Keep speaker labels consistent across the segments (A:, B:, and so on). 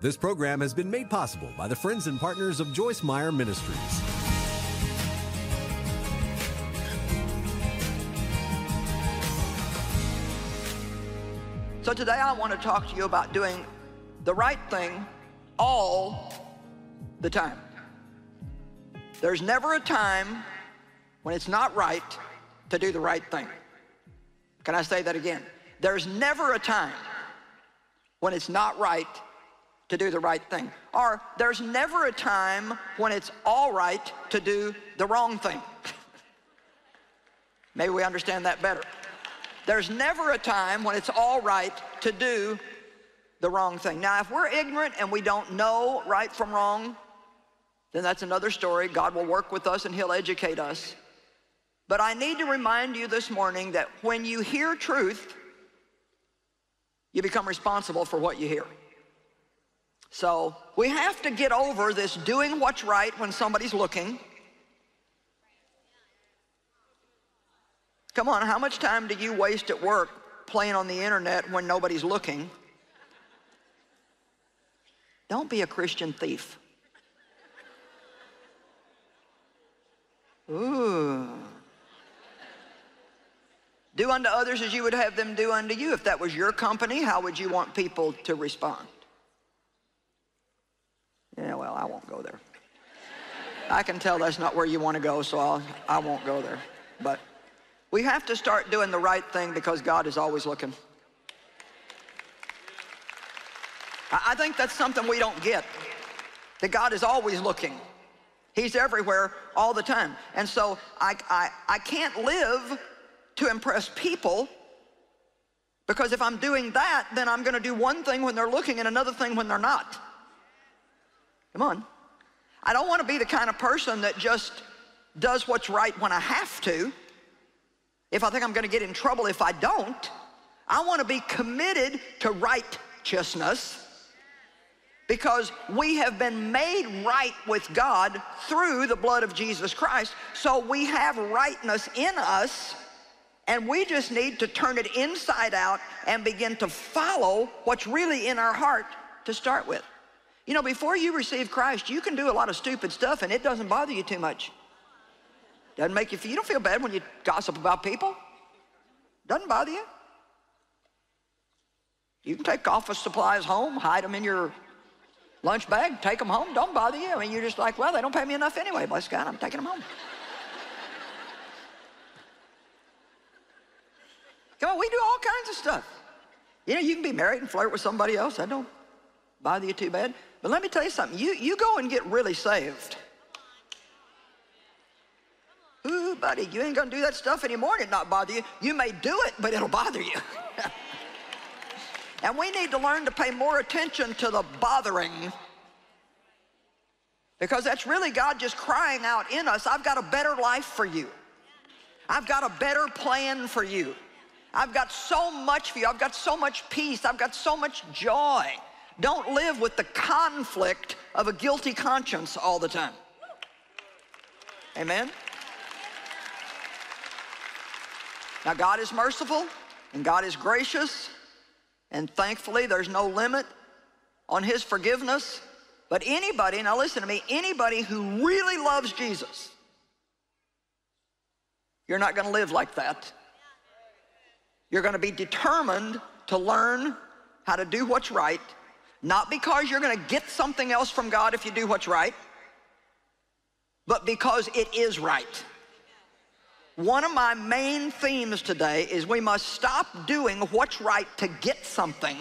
A: This program has been made possible by the friends and partners of Joyce Meyer Ministries.
B: So today I want to talk to you about doing the right thing all the time. There's never a time when it's not right to do the right thing. Can I say that again? There's never a time when it's not right to do the right thing. Or there's never a time when it's all right to do the wrong thing. Maybe we understand that better. There's never a time when it's all right to do the wrong thing. Now, if we're ignorant and we don't know right from wrong, then that's another story. God will work with us and He'll educate us. But I need to remind you this morning that when you hear truth, you become responsible for what you hear. So we have to get over this doing what's right when somebody's looking. Come on, how much time do you waste at work playing on the internet when nobody's looking? Don't be a Christian thief. Ooh. Do unto others as you would have them do unto you. If that was your company, how would you want people to respond? Yeah, well, I won't go there. I can tell that's not where you want to go, so I won't go there. But we have to start doing the right thing because God is always looking. I think that's something we don't get, that God is always looking. He's everywhere all the time. And so I can't live to impress people, because if I'm doing that, then I'm going to do one thing when they're looking and another thing when they're not. Come on. I don't want to be the kind of person that just does what's right when I have to. If I think I'm going to get in trouble if I don't, I want to be committed to righteousness, because we have been made right with God through the blood of Jesus Christ. So we have rightness in us, and we just need to turn it inside out and begin to follow what's really in our heart to start with. You know, before you receive Christ, you can do a lot of stupid stuff and it doesn't bother you too much. Doesn't make you feel, you don't feel bad when you gossip about people. Doesn't bother you. You can take office supplies home, hide them in your lunch bag, take them home, don't bother you. I mean, you're just like, well, they don't pay me enough anyway, bless God, I'm taking them home. Come on, we do all kinds of stuff. You know, you can be married and flirt with somebody else. That don't bother you too bad. But let me tell you something. You go and get really saved. Ooh, buddy, you ain't going to do that stuff anymore and it not bother you. You may do it, but it'll bother you. And we need to learn to pay more attention to the bothering, because that's really God just crying out in us, I've got a better life for you. I've got a better plan for you. I've got so much for you. I've got so much peace. I've got so much joy. Don't live with the conflict of a guilty conscience all the time. Amen? Now, God is merciful and God is gracious, and thankfully there's no limit on His forgiveness. But anybody, now listen to me, anybody who really loves Jesus, you're not going to live like that. You're going to be determined to learn how to do what's right, not because you're going to get something else from God if you do what's right, but because it is right. One of my main themes today is we must stop doing what's right to get something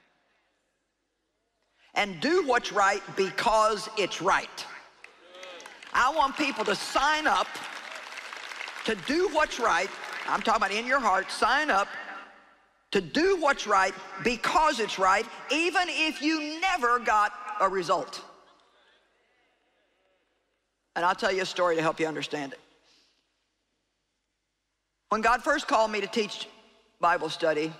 B: and do what's right because it's right. I want people to sign up to do what's right. I'm talking about in your heart. Sign up to do what's right because it's right, even if you never got a result. And I'll tell you a story to help you understand it. When God first called me to teach Bible study,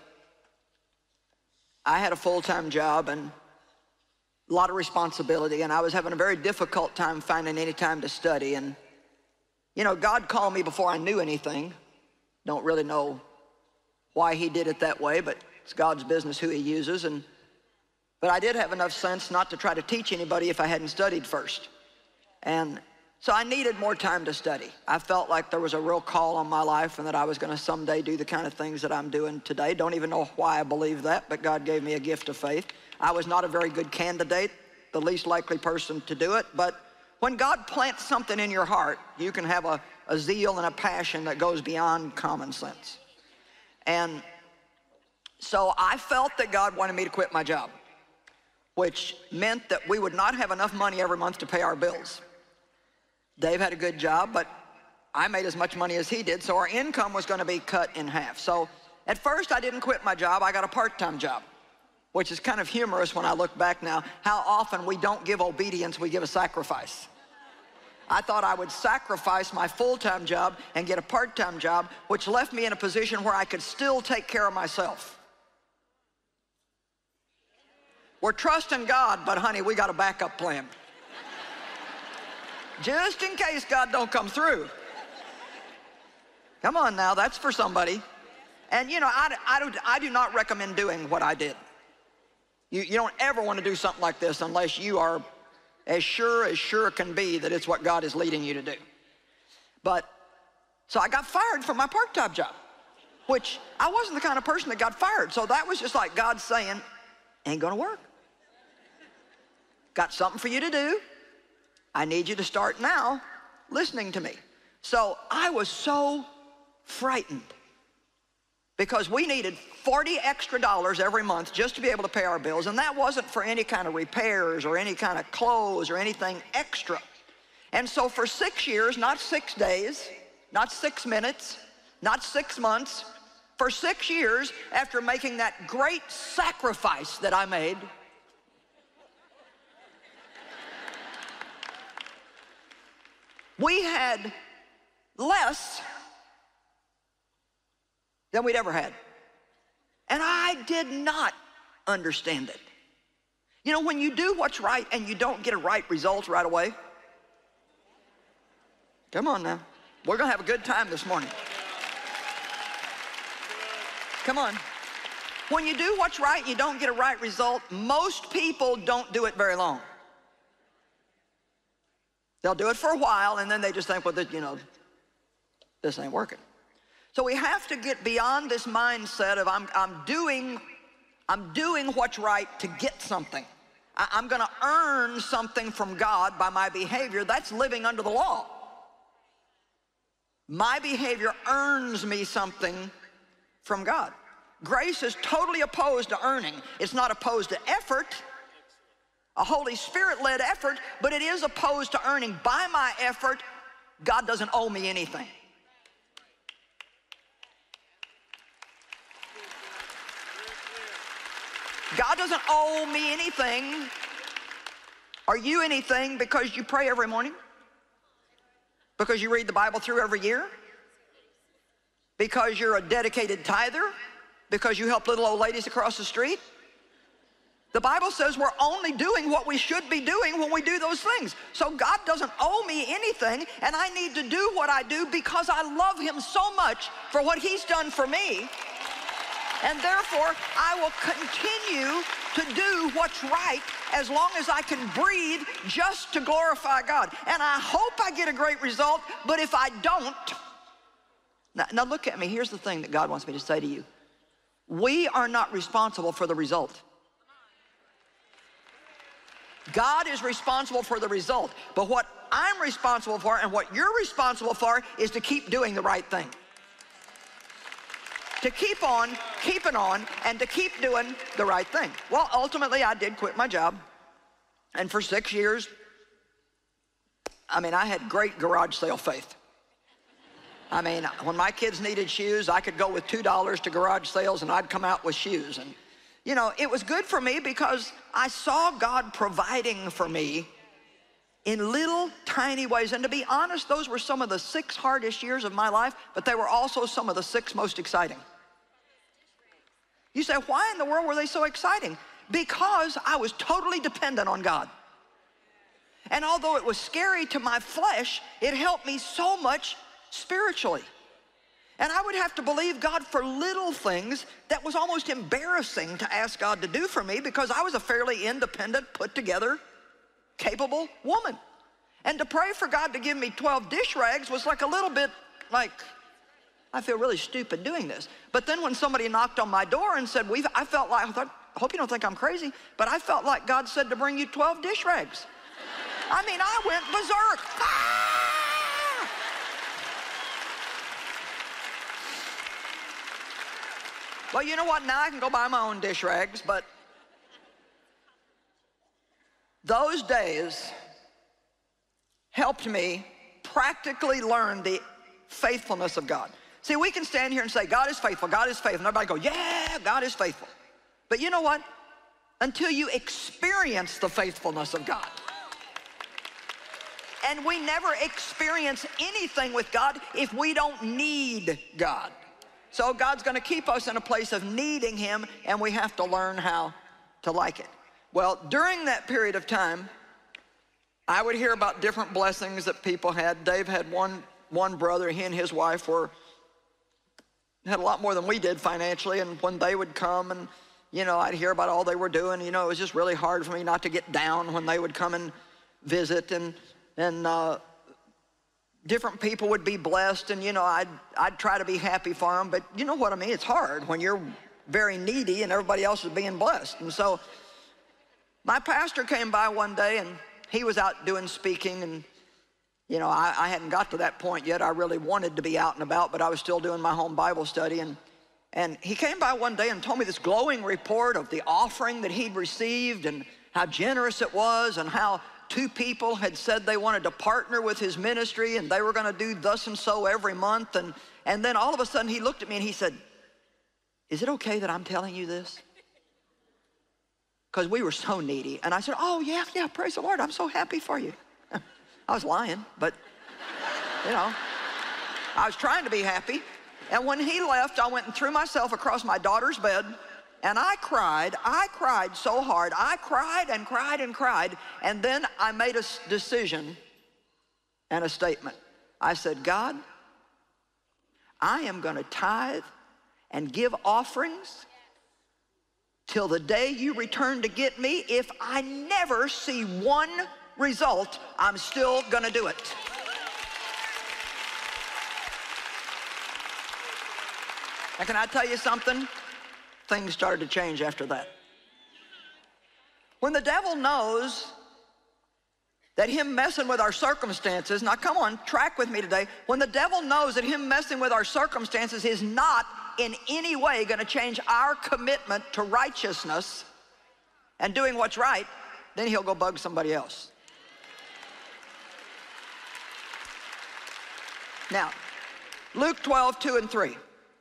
B: I had a full-time job and a lot of responsibility, and I was having a very difficult time finding any time to study. And you know, God called me before I knew anything. Don't really know why He did it that way, but it's God's business who He uses. And But I did have enough sense not to try to teach anybody if I hadn't studied first. And so I needed more time to study. I felt like there was a real call on my life and that I was going to someday do the kind of things that I'm doing today. Don't even know why I believe that, but God gave me a gift of faith. I was not a very good candidate, the least likely person to do it, but when God plants something in your heart, you can have a zeal and a passion that goes beyond common sense. And so I felt that God wanted me to quit my job, which meant that we would not have enough money every month to pay our bills. Dave had a good job, but I made as much money as he did, so our income was going to be cut in half. So at first I didn't quit my job, I got a part-time job, which is kind of humorous when I look back now, how often we don't give obedience, we give a sacrifice. I thought I would sacrifice my full-time job and get a part-time job, which left me in a position where I could still take care of myself. We're trusting God, but honey, we got a backup plan. Just in case God don't come through. Come on now, that's for somebody. And you know, I do not recommend doing what I did. You don't ever want to do something like this unless you are as sure can be that it's what God is leading you to do. But, so I got fired from my part-time job, which I wasn't the kind of person that got fired. So that was just like God saying, ain't gonna work. Got something for you to do. I need you to start now listening to me. So I was so frightened because we needed $40 extra every month just to be able to pay our bills, and that wasn't for any kind of repairs or any kind of clothes or anything extra. And so for 6 years, not 6 days, not 6 minutes, not 6 months, for 6 years, after making that great sacrifice that I made, we had less than we'd ever had. And I did not understand it. You know, when you do what's right and you don't get a right result right away, come on now, we're gonna have a good time this morning. Come on. When you do what's right and you don't get a right result, most people don't do it very long. They'll do it for a while and then they just think, well, you know, this ain't working. So we have to get beyond this mindset of I'm doing what's right to get something. I'm gonna earn something from God by my behavior. That's living under the law. My behavior earns me something from God. Grace is totally opposed to earning. It's not opposed to effort, a Holy Spirit-led effort, but it is opposed to earning. By my effort, God doesn't owe me anything. God doesn't owe me anything. Are you anything because you pray every morning? Because you read the Bible through every year? Because you're a dedicated tither? Because you help little old ladies across the street? The Bible says we're only doing what we should be doing when we do those things. So God doesn't owe me anything, and I need to do what I do because I love Him so much for what He's done for me. And therefore, I will continue to do what's right as long as I can breathe just to glorify God. And I hope I get a great result, but if I don't, now look at me, here's the thing that God wants me to say to you. We are not responsible for the result. God is responsible for the result, but what I'm responsible for and what you're responsible for is to keep doing the right thing. To keep on, keeping on, and to keep doing the right thing. Well, ultimately, I did quit my job. And for 6 years, I mean, I had great garage sale faith. I mean, when my kids needed shoes, I could go with $2 to garage sales and I'd come out with shoes. And, you know, it was good for me because I saw God providing for me in little tiny ways. And to be honest, those were some of the 6 hardest years of my life, but they were also some of the 6 most exciting. You say, why in the world were they so exciting? Because I was totally dependent on God. And although it was scary to my flesh, it helped me so much spiritually. And I would have to believe God for little things that was almost embarrassing to ask God to do for me, because I was a fairly independent, put together, capable woman. And to pray for God to give me 12 dish rags was like a little bit like, I feel really stupid doing this. But then when somebody knocked on my door and said, I felt like, I thought, I hope you don't think I'm crazy, but I felt like God said to bring you 12 dish rags. I mean, I went berserk. Ah! Well, you know what? Now I can go buy my own dish rags, but those days helped me practically learn the faithfulness of God. See, we can stand here and say, God is faithful, God is faithful. And everybody go, yeah, God is faithful. But you know what? Until you experience the faithfulness of God. And we never experience anything with God if we don't need God. So God's going to keep us in a place of needing Him, and we have to learn how to like it. Well, during that period of time, I would hear about different blessings that people had. Dave had one brother, he and his wife had a lot more than we did financially, and when they would come and, you know, I'd hear about all they were doing, you know, it was just really hard for me not to get down when they would come and visit, and different people would be blessed, and, you know, I'd try to be happy for them, but you know what I mean? It's hard when you're very needy and everybody else is being blessed. And so my pastor came by one day, and he was out doing speaking, and, you know, I hadn't got to that point yet. I really wanted to be out and about, but I was still doing my home Bible study, and he came by one day and told me this glowing report of the offering that he'd received and how generous it was, and how 2 people had said they wanted to partner with his ministry and they were going to do thus and so every month. And then all of a sudden he looked at me and he said, is it okay that I'm telling you this? Because we were so needy. And I said, oh, yeah, praise the Lord. I'm so happy for you. I was lying, but, you know, I was trying to be happy. And when he left, I went and threw myself across my daughter's bed, and I cried so hard. I cried and cried and cried. And then I made a decision and a statement. I said, God, I am going to tithe and give offerings till the day you return to get me. If I never see one result, I'm still going to do it. And can I tell you something? Things started to change after that. When the devil knows that him messing with our circumstances, now come on, track with me today. When the devil knows that him messing with our circumstances is not in any way going to change our commitment to righteousness and doing what's right, then he'll go bug somebody else. Now, Luke 12:2-3.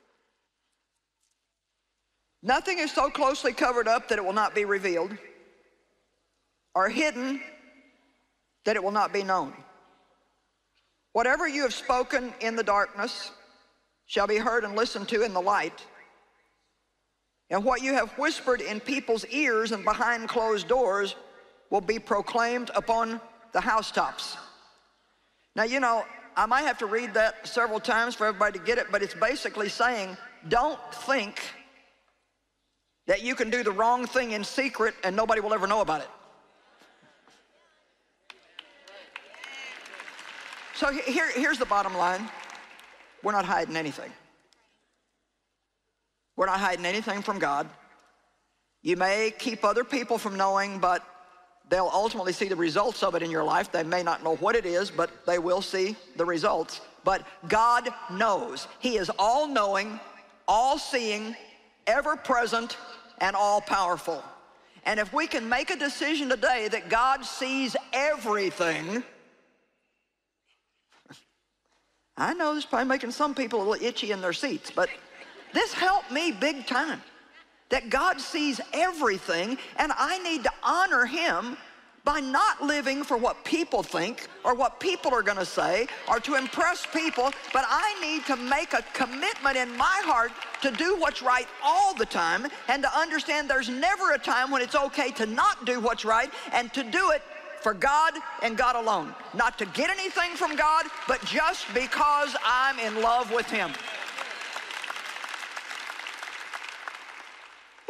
B: Nothing is so closely covered up that it will not be revealed, or hidden that it will not be known. Whatever you have spoken in the darkness shall be heard and listened to in the light. And what you have whispered in people's ears and behind closed doors will be proclaimed upon the housetops. Now, you know, I might have to read that several times for everybody to get it, but it's basically saying, don't think that you can do the wrong thing in secret and nobody will ever know about it. So here's the bottom line. We're not hiding anything. We're not hiding anything from God. You may keep other people from knowing, but they'll ultimately see the results of it in your life. They may not know what it is, but they will see the results. But God knows. He is all-knowing, all-seeing, ever-present, and all-powerful. And if we can make a decision today that God sees everything, I know this is probably making some people a little itchy in their seats, but this helped me big time. That God sees everything, and I need to honor Him by not living for what people think or what people are going to say or to impress people, but I need to make a commitment in my heart to do what's right all the time, and to understand there's never a time when it's okay to not do what's right, and to do it for God and God alone. Not to get anything from God, but just because I'm in love with Him.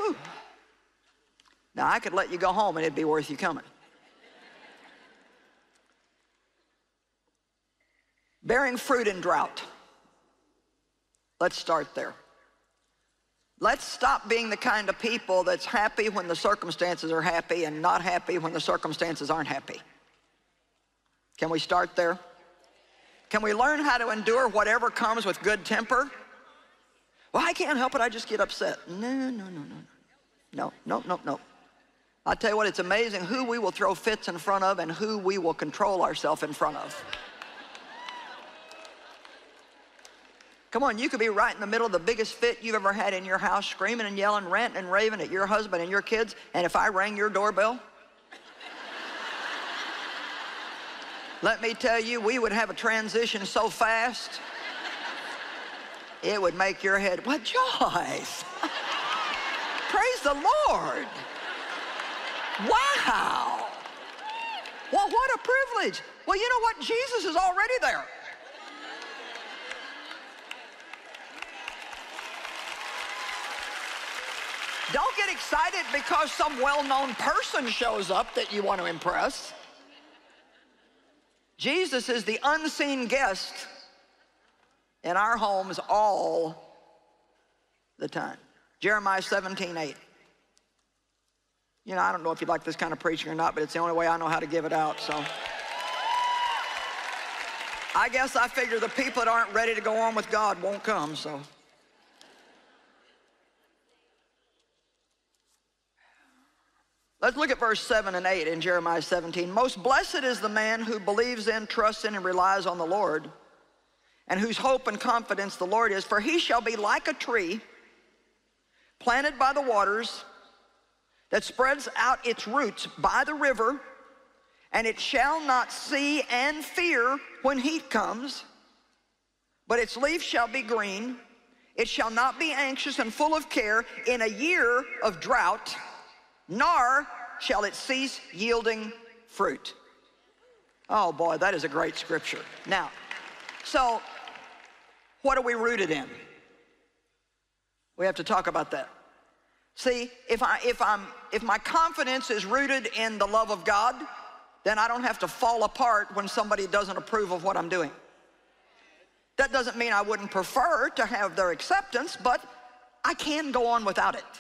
B: Whew. Now, I could let you go home and it'd be worth you coming. Bearing fruit in drought. Let's start there. Let's stop being the kind of people that's happy when the circumstances are happy and not happy when the circumstances aren't happy. Can we start there? Can we learn how to endure whatever comes with good temper? Well, I can't help it, I just get upset. No. I'll tell you what, it's amazing who we will throw fits in front of and who we will control ourselves in front of. Come on, you could be right in the middle of the biggest fit you've ever had in your house, screaming and yelling, ranting and raving at your husband and your kids, and if I rang your doorbell, let me tell you, we would have a transition so fast, it would make your head, what, Joyce? Praise the Lord. Wow. Well, what a privilege. Well, you know what? Jesus is already there. Don't get excited because some well-known person shows up that you want to impress. Jesus is the unseen guest in our homes all the time. Jeremiah 17:8. You know, I don't know if you like this kind of preaching or not, but it's the only way I know how to give it out, so. I guess I figure the people that aren't ready to go on with God won't come, so. Let's look at verse 7 and 8 in Jeremiah 17. Most blessed is the man who believes in, trusts in, and relies on the Lord, and whose hope and confidence the Lord is, for he shall be like a tree planted by the waters that spreads out its roots by the river, and it shall not see and fear when heat comes, but its leaf shall be green. It shall not be anxious and full of care in a year of drought, nor shall it cease yielding fruit. Oh boy, that is a great scripture. Now, so what are we rooted in? We have to talk about that. See, if my confidence is rooted in the love of God, then I don't have to fall apart when somebody doesn't approve of what I'm doing. That doesn't mean I wouldn't prefer to have their acceptance, but I can go on without it.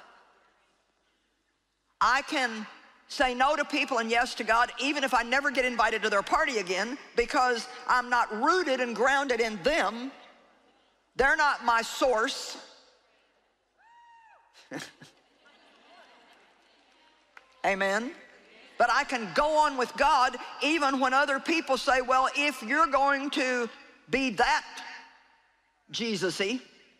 B: I can say no to people and yes to God, even if I never get invited to their party again, because I'm not rooted and grounded in them. They're not my source. Amen. But I can go on with God even when other people say, well, if you're going to be that Jesus-y,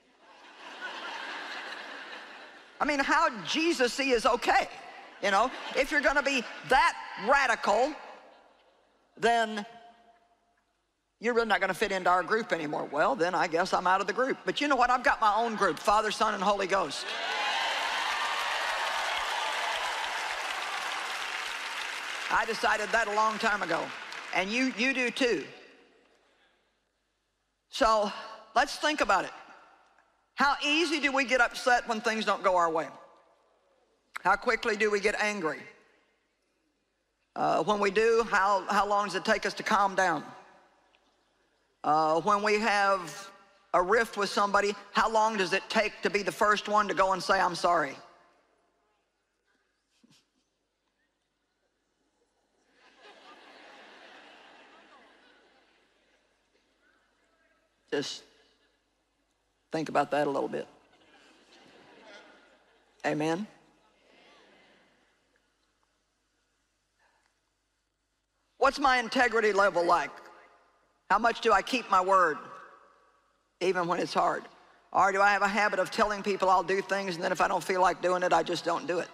B: I mean, how Jesus-y is okay. You know, if you're going to be that radical, then you're really not going to fit into our group anymore. Well, then I guess I'm out of the group. But you know what? I've got my own group, Father, Son, and Holy Ghost. I decided that a long time ago, and you do too. So let's think about it. How easy do we get upset when things don't go our way? How quickly do we get angry? When we do, how long does it take us to calm down? When we have a rift with somebody, how long does it take to be the first one to go and say, I'm sorry? Just think about that a little bit. Amen. What's my integrity level like? How much do I keep my word, even when it's hard? Or do I have a habit of telling people I'll do things, and then if I don't feel like doing it, I just don't do it?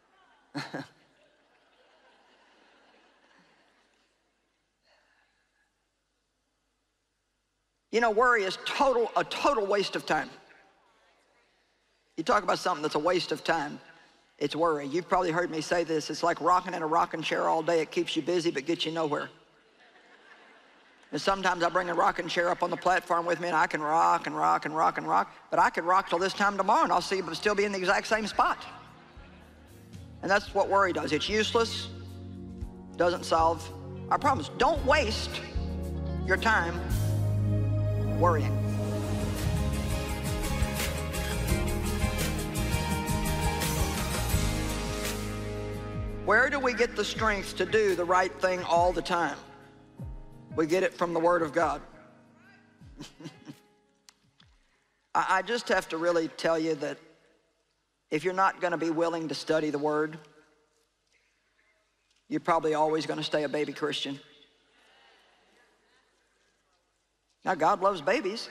B: You know, worry is a total waste of time. You talk about something that's a waste of time, it's worry. You've probably heard me say this. It's like rocking in a rocking chair all day. It keeps you busy but gets you nowhere. And sometimes I bring a rocking chair up on the platform with me, and I can rock and rock and rock and rock, but I could rock till this time tomorrow and I'll still be in the exact same spot. And that's what worry does. It's useless, doesn't solve our problems. Don't waste your time worrying. Where do we get the strength to do the right thing all the time? We get it from the Word of God. I just have to really tell you that if you're not going to be willing to study the Word, you're probably always going to stay a baby Christian. Now, God loves babies,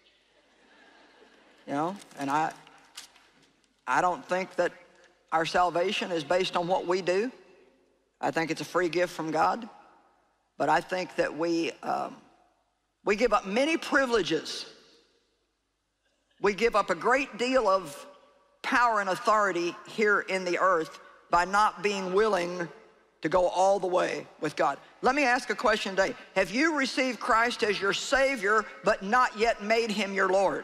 B: you know, and I don't think that our salvation is based on what we do. I think it's a free gift from God. But I think that we give up many privileges. We give up a great deal of power and authority here in the earth by not being willing to go all the way with God. Let me ask a question today. Have you received Christ as your Savior but not yet made Him your Lord?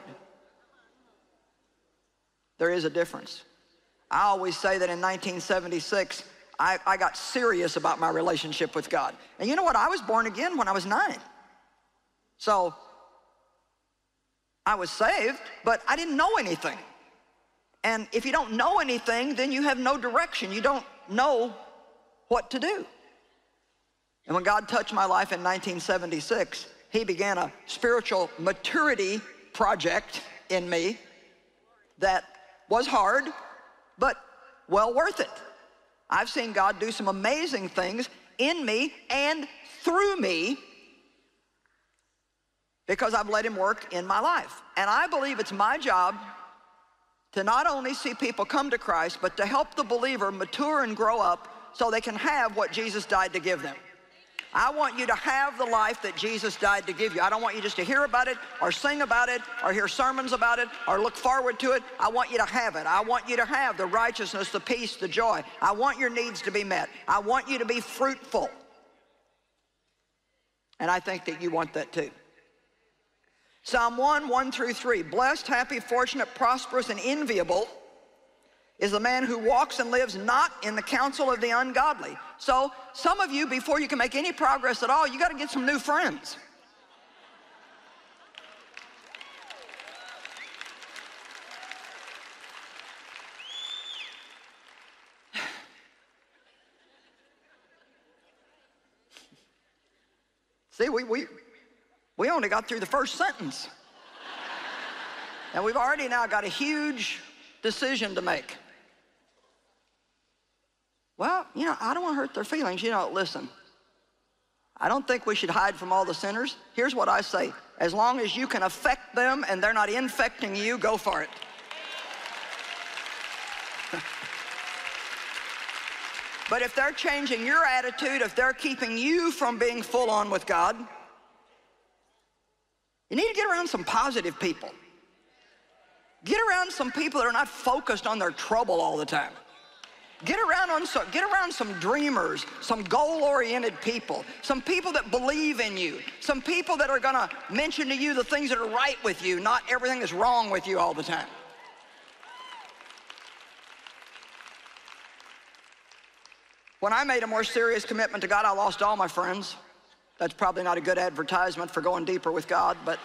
B: There is a difference. I always say that in 1976, I got serious about my relationship with God. And you know what? I was born again when I was 9. So I was saved, but I didn't know anything. And if you don't know anything, then you have no direction. You don't know what to do. And when God touched my life in 1976, He began a spiritual maturity project in me that was hard, but well worth it. I've seen God do some amazing things in me and through me because I've let Him work in my life. And I believe it's my job to not only see people come to Christ, but to help the believer mature and grow up so they can have what Jesus died to give them. I want you to have the life that Jesus died to give you. I don't want you just to hear about it or sing about it or hear sermons about it or look forward to it. I want you to have it. I want you to have the righteousness, the peace, the joy. I want your needs to be met. I want you to be fruitful. And I think that you want that too. Psalm 1 through 3. Blessed, happy, fortunate, prosperous, and enviable is the man who walks and lives not in the counsel of the ungodly. So some of you, before you can make any progress at all, you got to get some new friends. See, we only got through the first sentence. And we've already now got a huge decision to make. Well, you know, I don't want to hurt their feelings. You know, listen, I don't think we should hide from all the sinners. Here's what I say. As long as you can affect them and they're not infecting you, go for it. But if they're changing your attitude, if they're keeping you from being full on with God, you need to get around some positive people. Get around some people that are not focused on their trouble all the time. Get around some dreamers, some goal-oriented people, some people that believe in you, some people that are going to mention to you the things that are right with you, not everything that's wrong with you all the time. When I made a more serious commitment to God, I lost all my friends. That's probably not a good advertisement for going deeper with God, but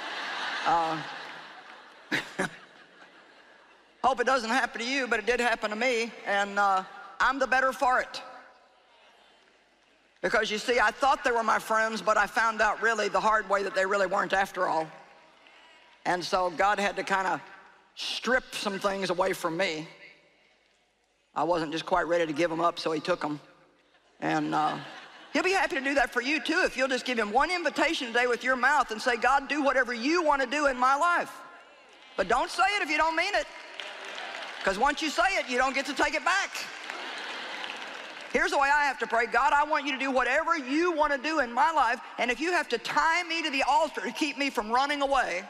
B: hope it doesn't happen to you, but it did happen to me, and I'm the better for it. Because you see, I thought they were my friends, but I found out really the hard way that they really weren't after all. And so God had to kind of strip some things away from me. I wasn't just quite ready to give them up, so He took them. And He'll be happy to do that for you too, if you'll just give Him one invitation today with your mouth and say, God, do whatever you want to do in my life. But don't say it if you don't mean it. Because once you say it, you don't get to take it back. Here's the way I have to pray. God, I want you to do whatever you want to do in my life, and if you have to tie me to the altar to keep me from running away,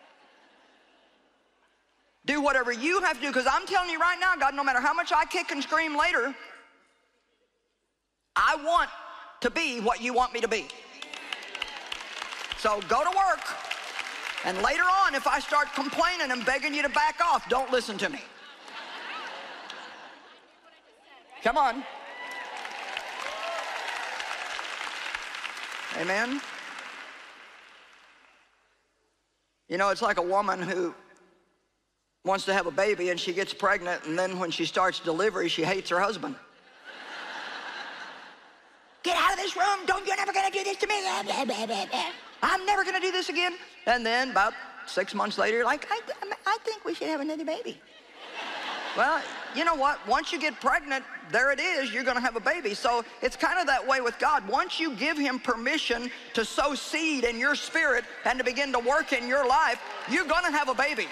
B: do whatever you have to do, because I'm telling you right now, God, no matter how much I kick and scream later, I want to be what you want me to be. So go to work, and later on, if I start complaining and begging you to back off, don't listen to me. Come on. Amen. You know, it's like a woman who wants to have a baby and she gets pregnant, and then when she starts delivery, she hates her husband. Get out of this room. You're never going to do this to me. I'm never going to do this again. And then about 6 months later, you're like, I think we should have another baby. Well, you know what? Once you get pregnant, there it is. You're going to have a baby. So it's kind of that way with God. Once you give him permission to sow seed in your spirit and to begin to work in your life, you're going to have a baby.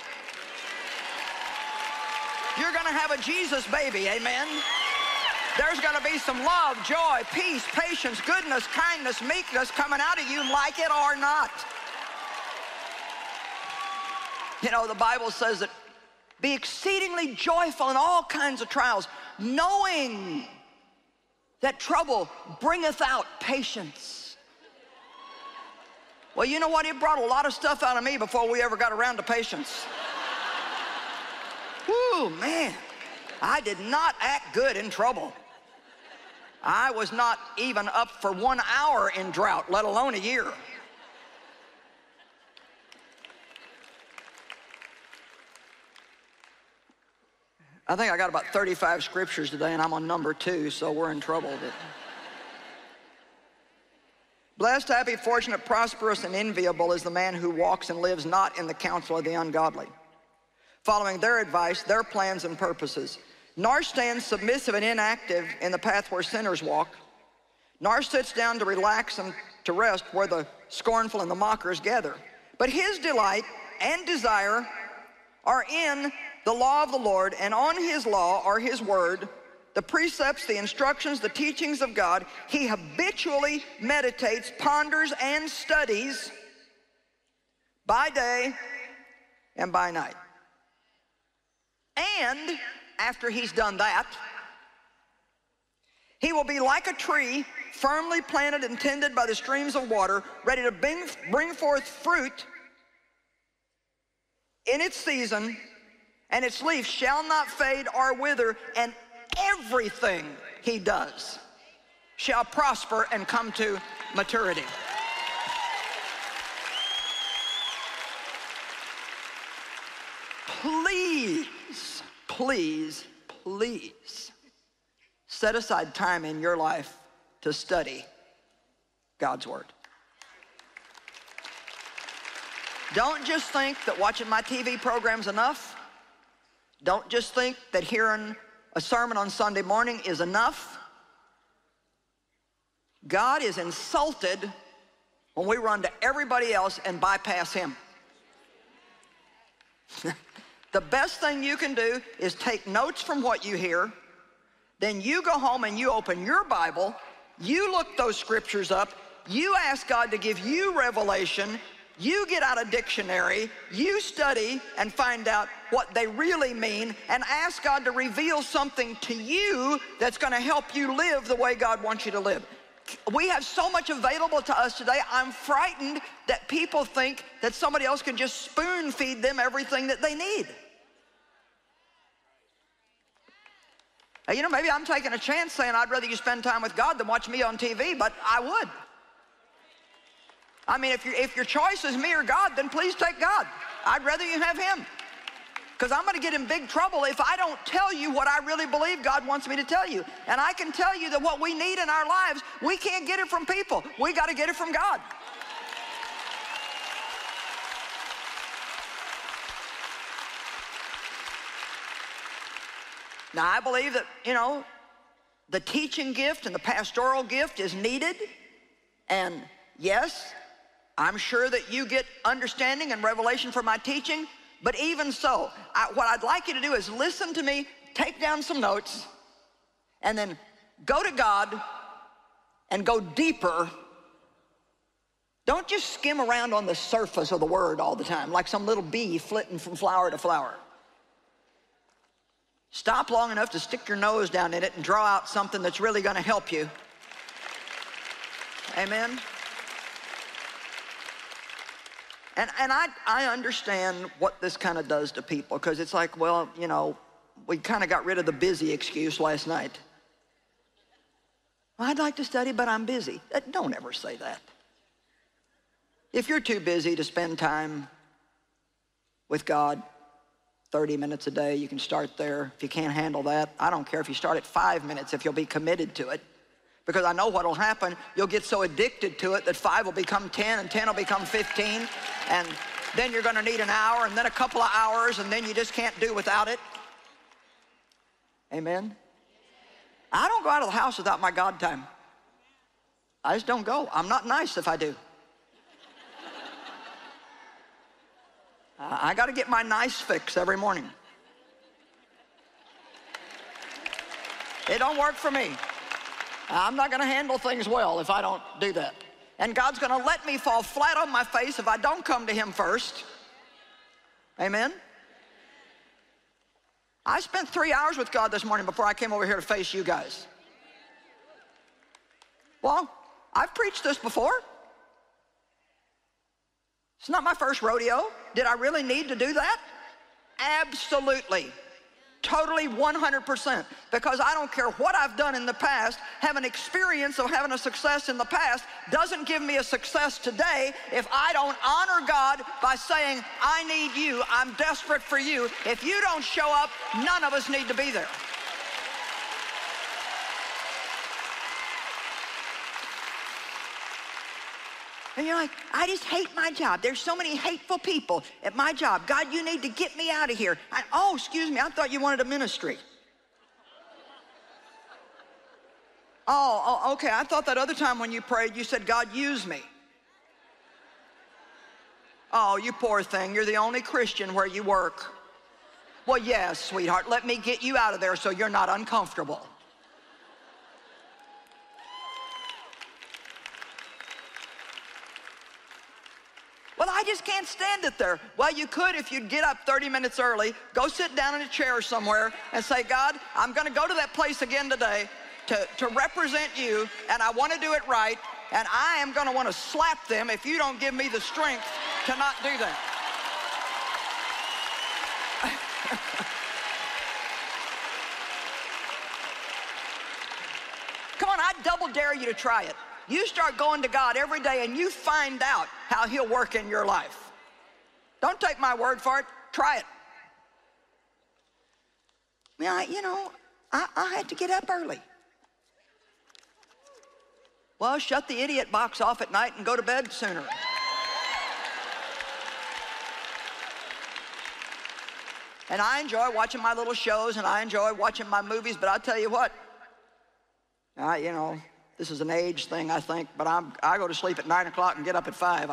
B: You're going to have a Jesus baby. Amen. There's going to be some love, joy, peace, patience, goodness, kindness, meekness coming out of you, like it or not. You know, the Bible says that be exceedingly joyful in all kinds of trials, knowing that trouble bringeth out patience. Well, you know what? It brought a lot of stuff out of me before we ever got around to patience. Whoo, man. I did not act good in trouble. I was not even up for 1 hour in drought, let alone a year. I think I got about 35 scriptures today, and I'm on number 2, so we're in trouble. Blessed, happy, fortunate, prosperous, and enviable is the man who walks and lives not in the counsel of the ungodly, following their advice, their plans and purposes, nor stands submissive and inactive in the path where sinners walk, nor sits down to relax and to rest where the scornful and the mockers gather. But his delight and desire are in the law of the Lord, and on his law or his word, the precepts, the instructions, the teachings of God, he habitually meditates, ponders, and studies by day and by night. And after he's done that, he will be like a tree firmly planted and tended by the streams of water, ready to bring forth fruit in its season, and its leaf shall not fade or wither, and everything he does shall prosper and come to maturity. Please, please, please set aside time in your life to study God's Word. Don't just think that watching my TV program's enough. Don't just think that hearing a sermon on Sunday morning is enough. God is insulted when we run to everybody else and bypass him. The best thing you can do is take notes from what you hear, then you go home and you open your Bible, you look those scriptures up, you ask God to give you revelation, you get out a dictionary, you study and find out what they really mean, and ask God to reveal something to you that's going to help you live the way God wants you to live. We have so much available to us today. I'm frightened that people think that somebody else can just spoon feed them everything that they need. Now, you know, maybe I'm taking a chance saying I'd rather you spend time with God than watch me on TV, but I would. I mean, if your choice is me or God, then please take God. I'd rather you have him. Because I'm going to get in big trouble if I don't tell you what I really believe God wants me to tell you. And I can tell you that what we need in our lives, we can't get it from people. We got to get it from God. Now, I believe that, you know, the teaching gift and the pastoral gift is needed. And yes, I'm sure that you get understanding and revelation from my teaching, but even so, what I'd like you to do is listen to me, take down some notes, and then go to God and go deeper. Don't just skim around on the surface of the Word all the time, like some little bee flitting from flower to flower. Stop long enough to stick your nose down in it and draw out something that's really going to help you. Amen? And I understand what this kind of does to people, because it's like, well, you know, we kind of got rid of the busy excuse last night. Well, I'd like to study, but I'm busy. Don't ever say that. If you're too busy to spend time with God, 30 minutes a day, you can start there. If you can't handle that, I don't care if you start at 5 minutes if you'll be committed to it. Because I know what will happen. You'll get so addicted to it that 5 will become 10 and 10 will become 15. And then you're going to need an hour and then a couple of hours and then you just can't do without it. Amen? I don't go out of the house without my God time. I just don't go. I'm not nice if I do. I got to get my nice fix every morning. It don't work for me. I'm not going to handle things well if I don't do that. And God's going to let me fall flat on my face if I don't come to Him first. Amen? I spent 3 hours with God this morning before I came over here to face you guys. Well, I've preached this before. It's not my first rodeo. Did I really need to do that? Absolutely. Totally 100%. Because I don't care what I've done in the past, having experience of having a success in the past doesn't give me a success today if I don't honor God by saying, I need you, I'm desperate for you. If you don't show up, none of us need to be there. And you're like, I just hate my job. There's so many hateful people at my job. God, you need to get me out of here. Oh, excuse me, I thought you wanted a ministry. Oh, okay, I thought that other time when you prayed, you said, God, use me. Oh, you poor thing, you're the only Christian where you work. Well, yes, sweetheart, let me get you out of there so you're not uncomfortable. Well, I just can't stand it there. Well, you could if you'd get up 30 minutes early, go sit down in a chair somewhere and say, God, I'm going to go to that place again today to represent you, and I want to do it right, and I am going to want to slap them if you don't give me the strength to not do that. Come on, I double dare you to try it. You start going to God every day and you find out how He'll work in your life. Don't take my word for it. Try it. I had to get up early. Well, shut the idiot box off at night and go to bed sooner. And I enjoy watching my little shows and I enjoy watching my movies, but I'll tell you what, this is an age thing, I think, but I go to sleep at 9 o'clock and get up at 5.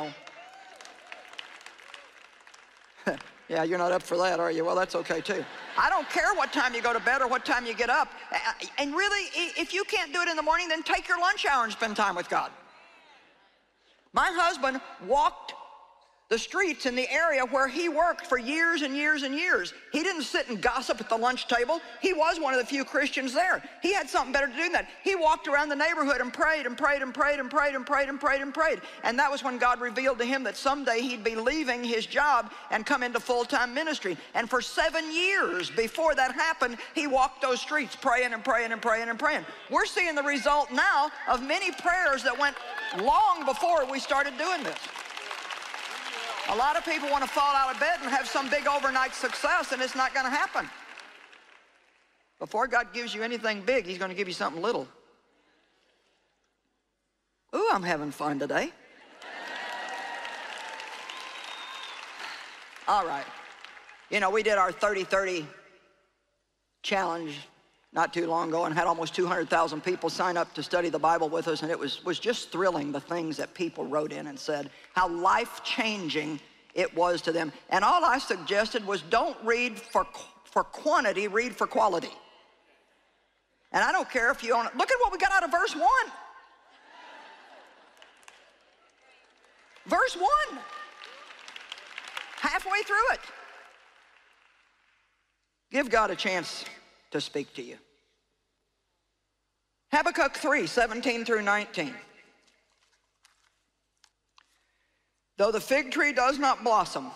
B: Yeah, you're not up for that, are you? Well, that's okay, too. I don't care what time you go to bed or what time you get up. And really, if you can't do it in the morning, then take your lunch hour and spend time with God. My husband walked the streets in the area where he worked for years and years and years. He didn't sit and gossip at the lunch table. He was one of the few Christians there. He had something better to do than that. He walked around the neighborhood and prayed and prayed and prayed and prayed and prayed and prayed and prayed. And that was when God revealed to him that someday he'd be leaving his job and come into full-time ministry. And for 7 years before that happened, he walked those streets praying and praying and praying and praying. We're seeing the result now of many prayers that went long before we started doing this. A lot of people want to fall out of bed and have some big overnight success, and it's not going to happen. Before God gives you anything big, He's going to give you something little. Ooh, I'm having fun today. All right. We did our 30-30 challenge not too long ago and had almost 200,000 people sign up to study the Bible with us, and it was just thrilling, the things that people wrote in and said, how life-changing it was to them. And all I suggested was don't read for quantity, read for quality. And I don't care if you own it. Look at what we got out of verse 1. Verse 1. Halfway through it. Give God a chance to speak to you. Habakkuk 3, 17 through 19. Though the fig tree does not blossom,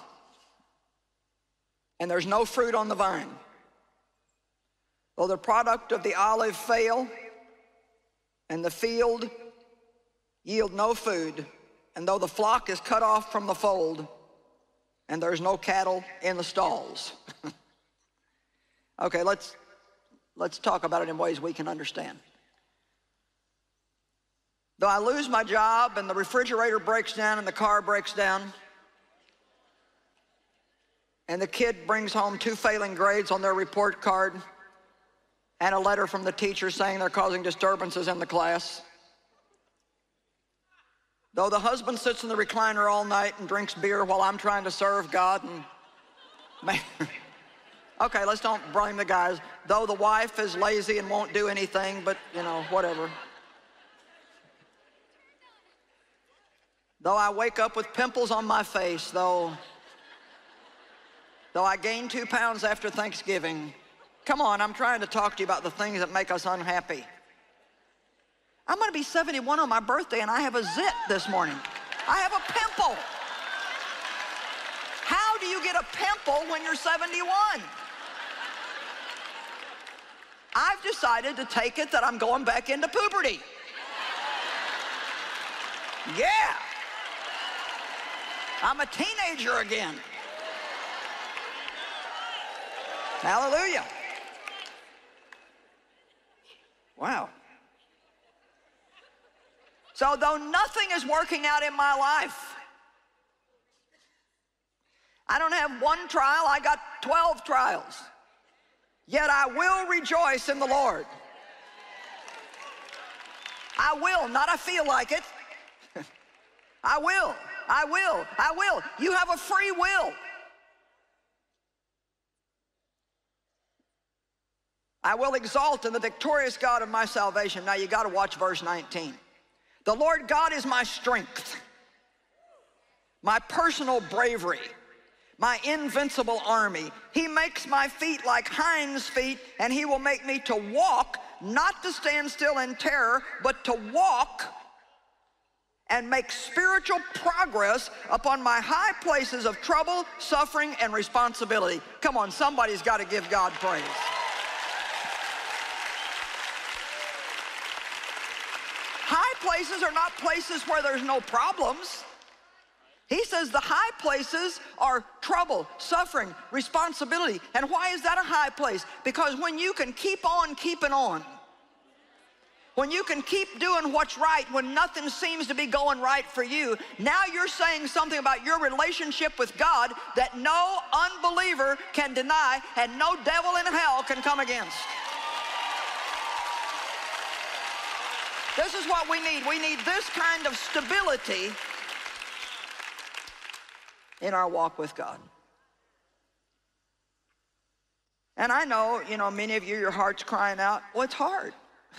B: and there's no fruit on the vine, though the product of the olive fail, and the field yield no food, and though the flock is cut off from the fold, and there's no cattle in the stalls. Okay, let's talk about it in ways we can understand. Though I lose my job and the refrigerator breaks down and the car breaks down, and the kid brings home 2 failing grades on their report card and a letter from the teacher saying they're causing disturbances in the class. Though the husband sits in the recliner all night and drinks beer while I'm trying to serve God and okay, let's don't blame the guys. Though the wife is lazy and won't do anything, but you know, whatever. Though I wake up with pimples on my face, though I gain 2 pounds after Thanksgiving. Come on, I'm trying to talk to you about the things that make us unhappy. I'm gonna be 71 on my birthday and I have a zit this morning. I have a pimple. How do you get a pimple when you're 71? I've decided to take it that I'm going back into puberty. Yeah. I'm a teenager again. Hallelujah. Wow. So though nothing is working out in my life, I don't have 1 trial, I got 12 trials. Yet I will rejoice in the Lord. I will, not I feel like it. I will, I will, I will. You have a free will. I will exalt in the victorious God of my salvation. Now you got to watch verse 19. The Lord God is my strength, my personal bravery, my invincible army. He makes my feet like hinds' feet, and he will make me to walk, not to stand still in terror, but to walk and make spiritual progress upon my high places of trouble, suffering, and responsibility. Come on, somebody's got to give God praise. High places are not places where there's no problems. He says the high places are trouble, suffering, responsibility. And why is that a high place? Because when you can keep on keeping on, when you can keep doing what's right, when nothing seems to be going right for you, now you're saying something about your relationship with God that no unbeliever can deny and no devil in hell can come against. This is what we need. We need this kind of stability in our walk with God. And I know, many of you, your heart's crying out. Well, it's hard.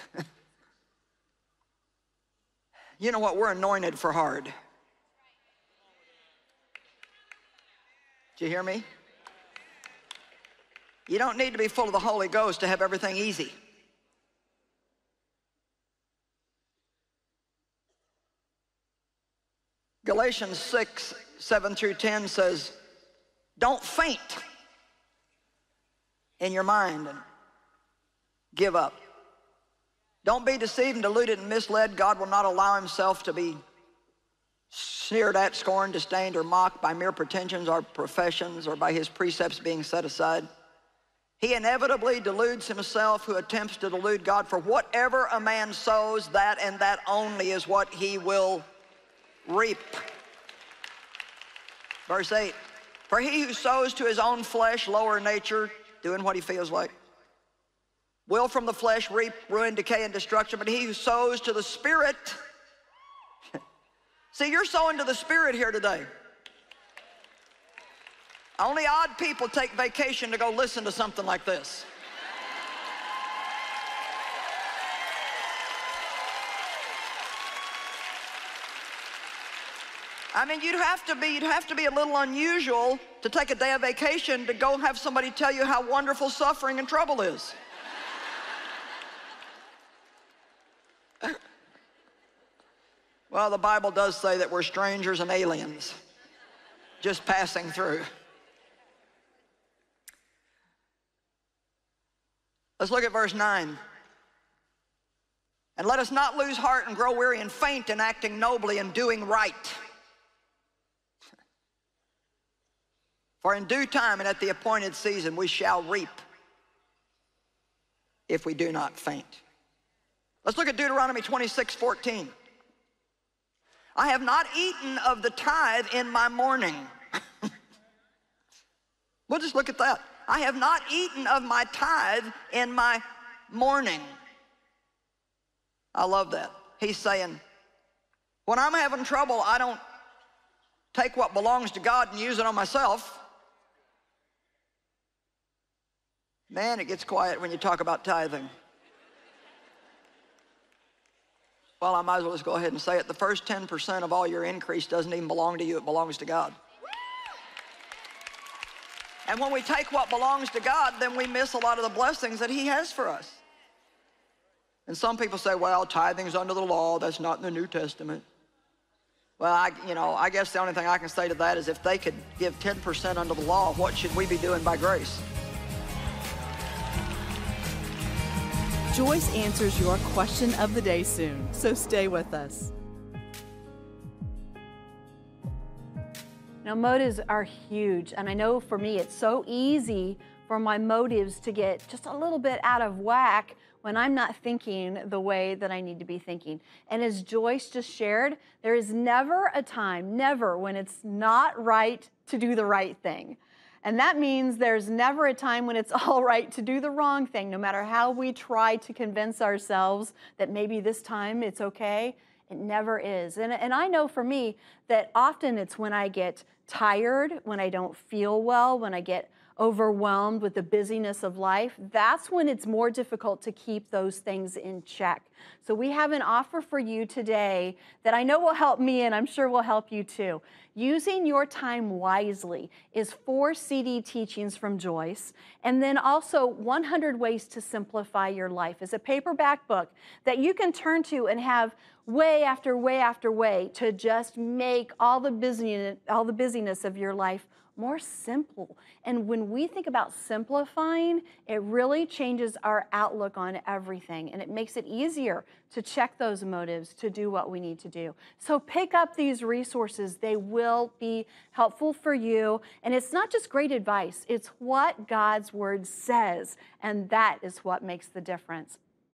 B: You know what? We're anointed for hard. Did you hear me? You don't need to be full of the Holy Ghost to have everything easy. Galatians 6, 7 through 10 says, don't faint in your mind and give up. Don't be deceived and deluded and misled. God will not allow himself to be sneered at, scorned, disdained, or mocked by mere pretensions or professions or by his precepts being set aside. He inevitably deludes himself who attempts to delude God, for whatever a man sows, that and that only is what he will reap. Verse 8, for he who sows to his own flesh, lower nature, doing what he feels like, will from the flesh reap ruin, decay, and destruction. But he who sows to the Spirit, see, you're sowing to the Spirit here today. Only odd people take vacation to go listen to something like this. I mean, you'd have to be a little unusual to take a day of vacation to go have somebody tell you how wonderful suffering and trouble is. Well, the Bible does say that we're strangers and aliens, just passing through. Let's look at verse 9. And let us not lose heart and grow weary and faint in acting nobly and doing right. For in due time and at the appointed season we shall reap if we do not faint. Let's look at Deuteronomy 26:14. I have not eaten of the tithe in my mourning. We'll just look at that. I have not eaten of my tithe in my mourning. I love that. He's saying, when I'm having trouble, I don't take what belongs to God and use it on myself. Man, it gets quiet when you talk about tithing. Well, I might as well just go ahead and say it. The first 10% of all your increase doesn't even belong to you. It belongs to God. And when we take what belongs to God, then we miss a lot of the blessings that He has for us. And some people say, well, tithing's under the law. That's not in the New Testament. Well, I guess the only thing I can say to that is if they could give 10% under the law, what should we be doing by grace?
C: Joyce answers your question of the day soon, so stay with us.
D: Now, motives are huge, and I know for me it's so easy for my motives to get just a little bit out of whack when I'm not thinking the way that I need to be thinking. And as Joyce just shared, there is never a time, never, when it's not right to do the right thing. And that means there's never a time when it's all right to do the wrong thing, no matter how we try to convince ourselves that maybe this time it's okay. It never is. And I know for me that often it's when I get tired, when I don't feel well, when I get overwhelmed with the busyness of life, that's when it's more difficult to keep those things in check. So we have an offer for you today that I know will help me, and I'm sure will help you too. Using Your Time Wisely is 4 CD teachings from Joyce, and then also 100 Ways to Simplify Your Life is a paperback book that you can turn to and have way after way after way to just make all the busyness of your life more simple. And when we think about simplifying, it really changes our outlook on everything, and it makes it easier to check those motives to do what we need to do. So pick up these resources. They will be helpful for you. And it's not just great advice, it's what God's Word says, and that is what makes the difference.